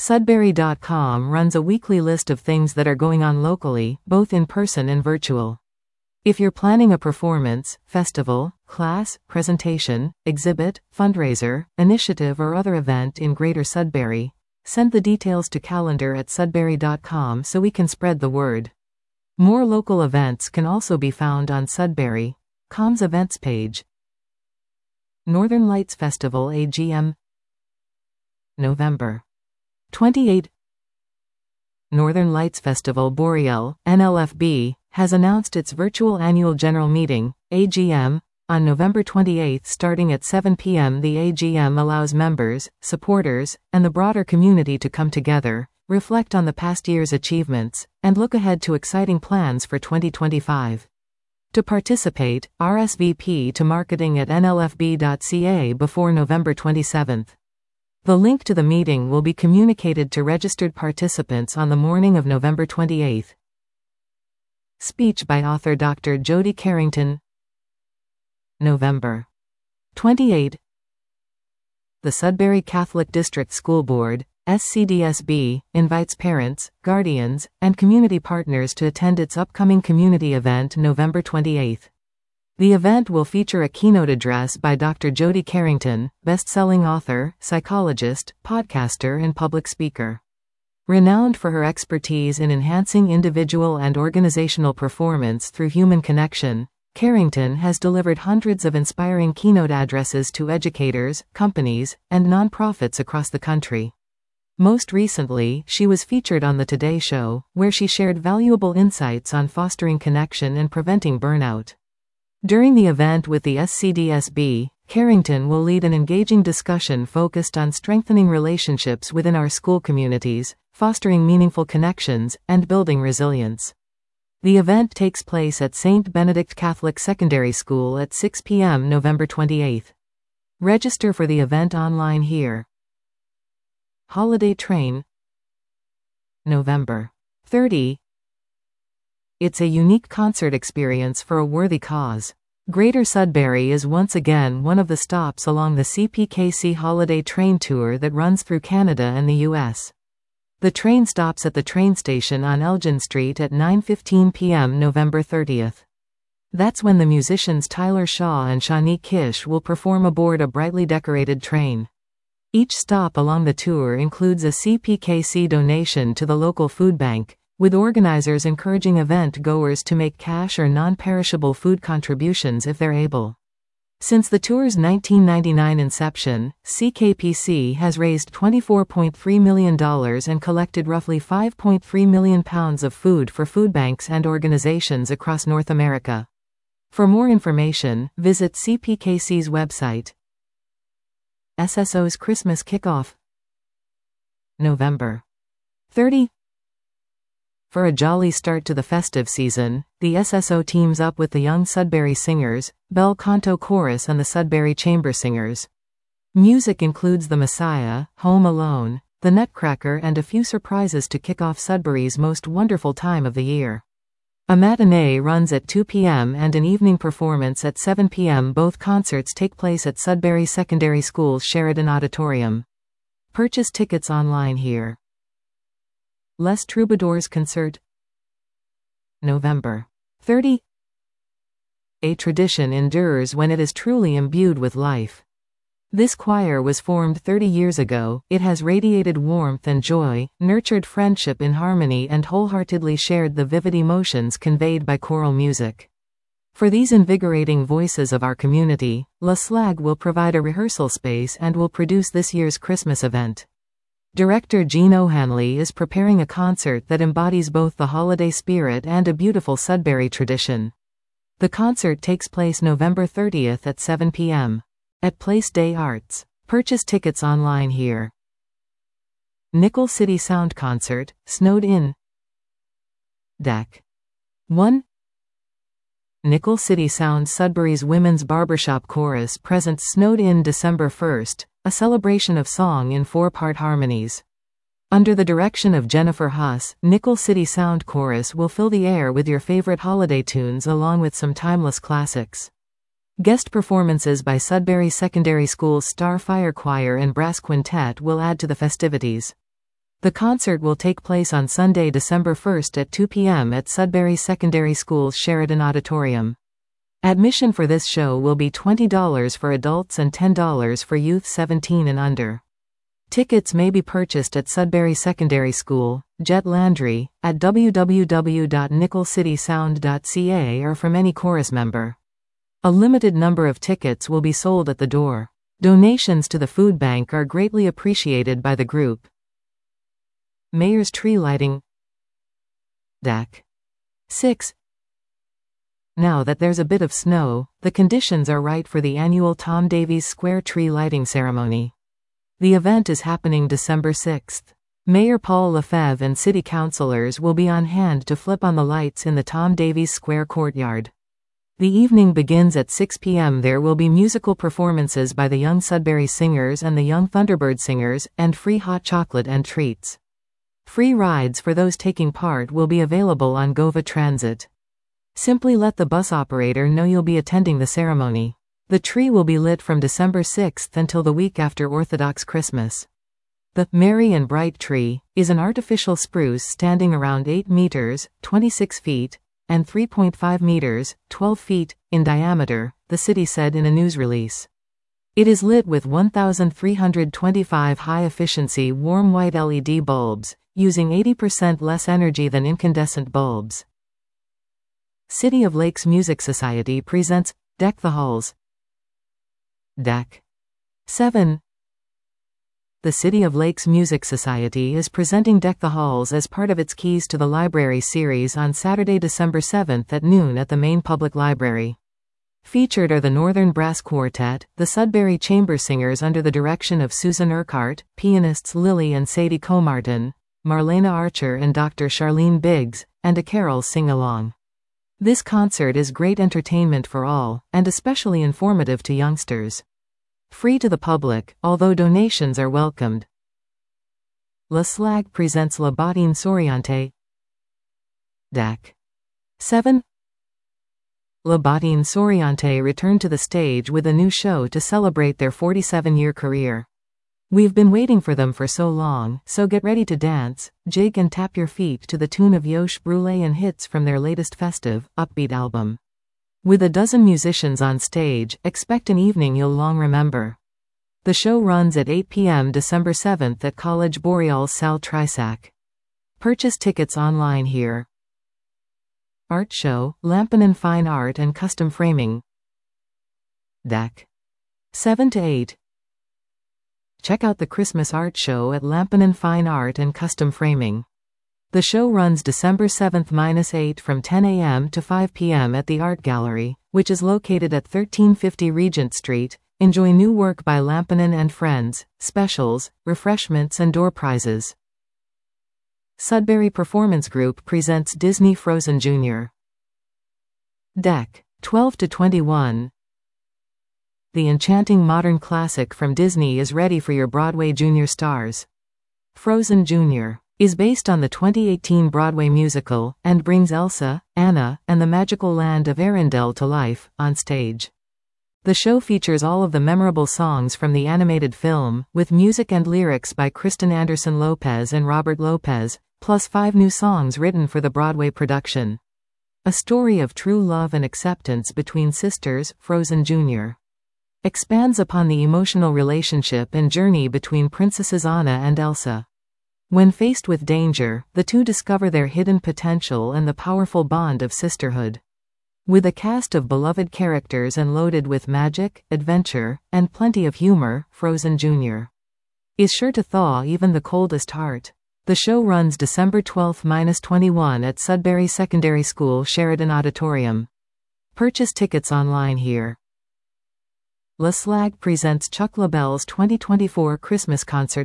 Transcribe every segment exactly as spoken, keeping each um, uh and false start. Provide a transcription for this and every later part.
Sudbury dot com runs a weekly list of things that are going on locally, both in person and virtual. If you're planning a performance, festival, class, presentation, exhibit, fundraiser, initiative or other event in Greater Sudbury, send the details to calendar at sudbury dot com so we can spread the word. More local events can also be found on Sudbury dot com's events page. Northern Lights Festival A G M November twenty-eighth. Northern Lights Festival Boreal, N L F B, has announced its virtual annual general meeting, A G M, on November twenty-eighth starting at seven p m The A G M allows members, supporters, and the broader community to come together, reflect on the past year's achievements, and look ahead to exciting plans for twenty twenty-five. To participate, R S V P to marketing at N L F B dot C A before November twenty-seventh. The link to the meeting will be communicated to registered participants on the morning of November twenty-eighth. Speech by author Doctor Jody Carrington. November twenty-eighth. The Sudbury Catholic District School Board, S C D S B, invites parents, guardians, and community partners to attend its upcoming community event November twenty-eighth. The event will feature a keynote address by Doctor Jody Carrington, best-selling author, psychologist, podcaster and public speaker. Renowned for her expertise in enhancing individual and organizational performance through human connection, Carrington has delivered hundreds of inspiring keynote addresses to educators, companies, and nonprofits across the country. Most recently, she was featured on The Today Show, where she shared valuable insights on fostering connection and preventing burnout. During the event with the S C D S B, Carrington will lead an engaging discussion focused on strengthening relationships within our school communities, fostering meaningful connections, and building resilience. The event takes place at Saint Benedict Catholic Secondary School at six p m November twenty-eighth. Register for the event online here. Holiday Train November thirtieth. It's a unique concert experience for a worthy cause. Greater Sudbury is once again one of the stops along the C P K C Holiday Train Tour that runs through Canada and the U S. The train stops at the train station on Elgin Street at nine fifteen p m November thirtieth. That's when the musicians Tyler Shaw and Shawnee Kish will perform aboard a brightly decorated train. Each stop along the tour includes a C P K C donation to the local food bank, with organizers encouraging event-goers to make cash or non-perishable food contributions if they're able. Since the tour's nineteen ninety-nine inception, C K P C has raised twenty-four point three million dollars and collected roughly five point three million pounds of food for food banks and organizations across North America. For more information, visit C P K C's website. S S O's Christmas Kickoff November thirtieth. For a jolly start to the festive season, the S S O teams up with the Young Sudbury Singers, Bel Canto Chorus and the Sudbury Chamber Singers. Music includes The Messiah, Home Alone, The Nutcracker and a few surprises to kick off Sudbury's most wonderful time of the year. A matinee runs at two p m and an evening performance at seven p m Both concerts take place at Sudbury Secondary School's Sheridan Auditorium. Purchase tickets online here. Les Troubadours Concert November thirtieth. A tradition endures when it is truly imbued with life. This choir was formed thirty years ago. It has radiated warmth and joy, nurtured friendship in harmony and wholeheartedly shared the vivid emotions conveyed by choral music. For these invigorating voices of our community, La Slag will provide a rehearsal space and will produce this year's Christmas event. Director Gene O'Hanley is preparing a concert that embodies both the holiday spirit and a beautiful Sudbury tradition. The concert takes place November thirtieth at seven p m at Place Day Arts. Purchase tickets online here. Nickel City Sound Concert, Snowed In. Deck one. Nickel City Sound Sudbury's Women's Barbershop Chorus presents Snowed In December first, a celebration of song in four-part harmonies. Under the direction of Jennifer Huss, Nickel City Sound Chorus will fill the air with your favorite holiday tunes along with some timeless classics. Guest performances by Sudbury Secondary School's Starfire Choir and Brass Quintet will add to the festivities. The concert will take place on Sunday, December first at two p m at Sudbury Secondary School's Sheridan Auditorium. Admission for this show will be twenty dollars for adults and ten dollars for youth seventeen and under. Tickets may be purchased at Sudbury Secondary School, Jet Landry, at w w w dot nickel city sound dot c a or from any chorus member. A limited number of tickets will be sold at the door. Donations to the food bank are greatly appreciated by the group. Mayor's tree lighting. Deck. six. Now that there's a bit of snow, the conditions are right for the annual Tom Davies Square tree lighting ceremony. The event is happening December sixth. Mayor Paul Lefebvre and city councilors will be on hand to flip on the lights in the Tom Davies Square courtyard. The evening begins at six p m There will be musical performances by the Young Sudbury Singers and the Young Thunderbird Singers, and free hot chocolate and treats. Free rides for those taking part will be available on Gova Transit. Simply let the bus operator know you'll be attending the ceremony. The tree will be lit from December sixth until the week after Orthodox Christmas. The Merry and Bright Tree is an artificial spruce standing around eight meters, twenty-six feet, and three point five meters, twelve feet, in diameter, the city said in a news release. It is lit with one thousand three hundred twenty-five high-efficiency warm white L E D bulbs, using eighty percent less energy than incandescent bulbs. City of Lakes Music Society presents Deck the Halls. Deck. seven. The City of Lakes Music Society is presenting Deck the Halls as part of its Keys to the Library series on Saturday, December seventh at noon at the main public library. Featured are the Northern Brass Quartet, the Sudbury Chamber Singers under the direction of Susan Urquhart, pianists Lily and Sadie Comartin, Marlena Archer and Doctor Charlene Biggs, and a carol sing-along. This concert is great entertainment for all, and especially informative to youngsters. Free to the public, although donations are welcomed. La Slag presents La Bottine Souriante. Deck. seven. La Bottine Souriante returned to the stage with a new show to celebrate their forty-seven-year career. We've been waiting for them for so long, so get ready to dance, jig and tap your feet to the tune of Yosh Brûlé and hits from their latest festive, upbeat album. With a dozen musicians on stage, expect an evening you'll long remember. The show runs at eight p m December seventh at College Boreal's Salle Trisac. Purchase tickets online here. Art Show, Lampinen Fine Art and Custom Framing. Deck. seven to eight. Check out the Christmas art show at Lampinen Fine Art and Custom Framing. The show runs December seventh to eighth from ten a m to five p m at the Art Gallery, which is located at thirteen fifty Regent Street. Enjoy new work by Lampinen and Friends, specials, refreshments and door prizes. Sudbury Performance Group presents Disney Frozen Junior Deck. twelve to twenty-one. The enchanting modern classic from Disney is ready for your Broadway junior stars. Frozen Junior is based on the twenty eighteen Broadway musical, and brings Elsa, Anna, and the magical land of Arendelle to life, on stage. The show features all of the memorable songs from the animated film, with music and lyrics by Kristen Anderson Lopez and Robert Lopez, plus five new songs written for the Broadway production. A story of true love and acceptance between sisters, Frozen Junior expands upon the emotional relationship and journey between Princesses Anna and Elsa. When faced with danger, the two discover their hidden potential and the powerful bond of sisterhood. With a cast of beloved characters and loaded with magic, adventure, and plenty of humor, Frozen Junior is sure to thaw even the coldest heart. The show runs December twelfth to twenty-first at Sudbury Secondary School Sheridan Auditorium. Purchase tickets online here. La Slag presents Chuck LaBelle's twenty twenty-four Christmas concert.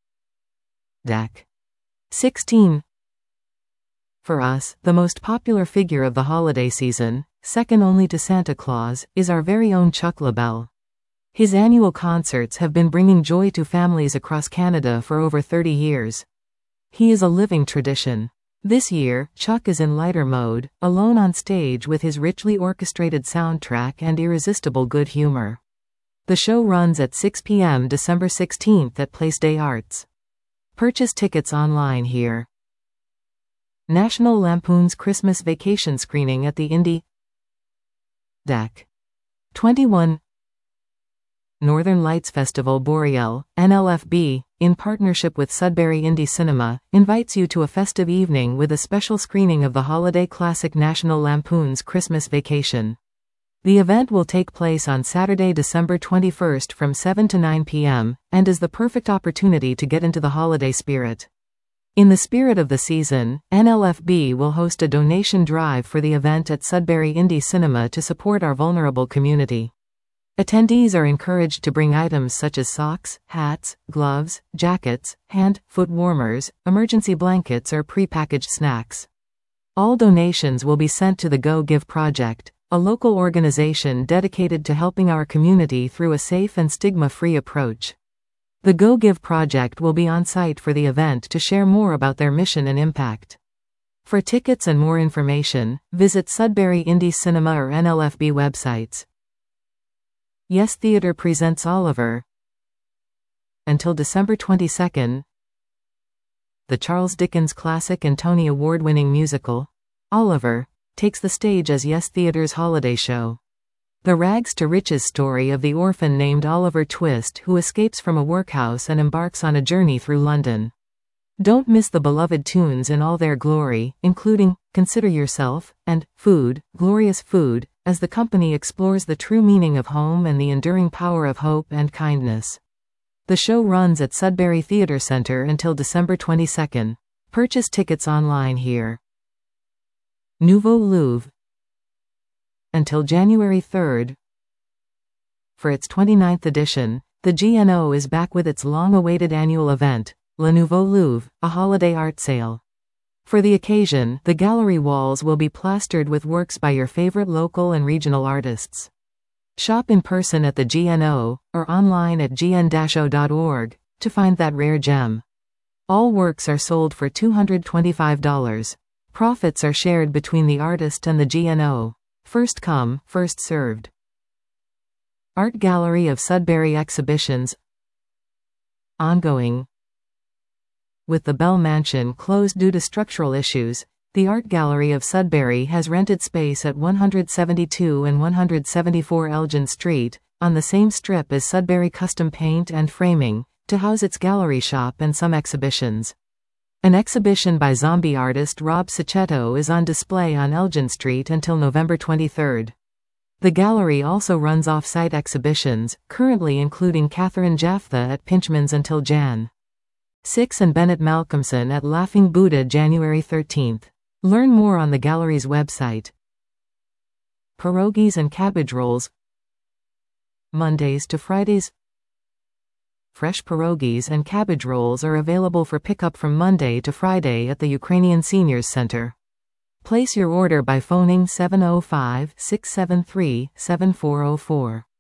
Deck. sixteen. For us, the most popular figure of the holiday season, second only to Santa Claus, is our very own Chuck LaBelle. His annual concerts have been bringing joy to families across Canada for over thirty years. He is a living tradition. This year, Chuck is in lighter mode, alone on stage with his richly orchestrated soundtrack and irresistible good humor. The show runs at six p m December sixteenth at Place des Arts. Purchase tickets online here. National Lampoon's Christmas Vacation screening at the Indy Deck. twenty-one Northern Lights Festival Boreal, N L F B, in partnership with Sudbury Indie Cinema, invites you to a festive evening with a special screening of the holiday classic National Lampoon's Christmas Vacation. The event will take place on Saturday, December twenty-first from seven to nine p m, and is the perfect opportunity to get into the holiday spirit. In the spirit of the season, N L F B will host a donation drive for the event at Sudbury Indie Cinema to support our vulnerable community. Attendees are encouraged to bring items such as socks, hats, gloves, jackets, hand, foot warmers, emergency blankets or pre-packaged snacks. All donations will be sent to the Go Give Project, a local organization dedicated to helping our community through a safe and stigma-free approach. The Go Give Project will be on site for the event to share more about their mission and impact. For tickets and more information, visit Sudbury Indie Cinema or N L F B websites. Yes Theatre presents Oliver. Until December twenty-second, the Charles Dickens classic and Tony Award-winning musical, Oliver, takes the stage as Yes Theatre's holiday show. The rags-to-riches story of the orphan named Oliver Twist who escapes from a workhouse and embarks on a journey through London. Don't miss the beloved tunes in all their glory, including Consider Yourself and Food, Glorious Food, as the company explores the true meaning of home and the enduring power of hope and kindness. The show runs at Sudbury Theatre Centre until December twenty-second. Purchase tickets online here. Nouveau Louvre. Until January third. For its twenty-ninth edition, the G N O is back with its long-awaited annual event, Le Nouveau Louvre, a holiday art sale. For the occasion, the gallery walls will be plastered with works by your favorite local and regional artists. Shop in person at the G N O, or online at g n dash o dot org, to find that rare gem. All works are sold for two hundred twenty-five dollars. Profits are shared between the artist and the G N O. First come, first served. Art Gallery of Sudbury Exhibitions. Ongoing. With the Bell Mansion closed due to structural issues, the Art Gallery of Sudbury has rented space at one seventy-two and one seventy-four Elgin Street, on the same strip as Sudbury Custom Paint and Framing, to house its gallery shop and some exhibitions. An exhibition by zombie artist Rob Sachetto is on display on Elgin Street until November twenty-third. The gallery also runs off-site exhibitions, currently including Catherine Jaftha at Pinchman's until January sixth and Bennett Malcolmson at Laughing Buddha January thirteenth. Learn more on the gallery's website. Pierogies and cabbage rolls. Mondays to Fridays. Fresh pierogies and cabbage rolls are available for pickup from Monday to Friday at the Ukrainian Seniors Center. Place your order by phoning seven oh five, six seven three, seven four oh four.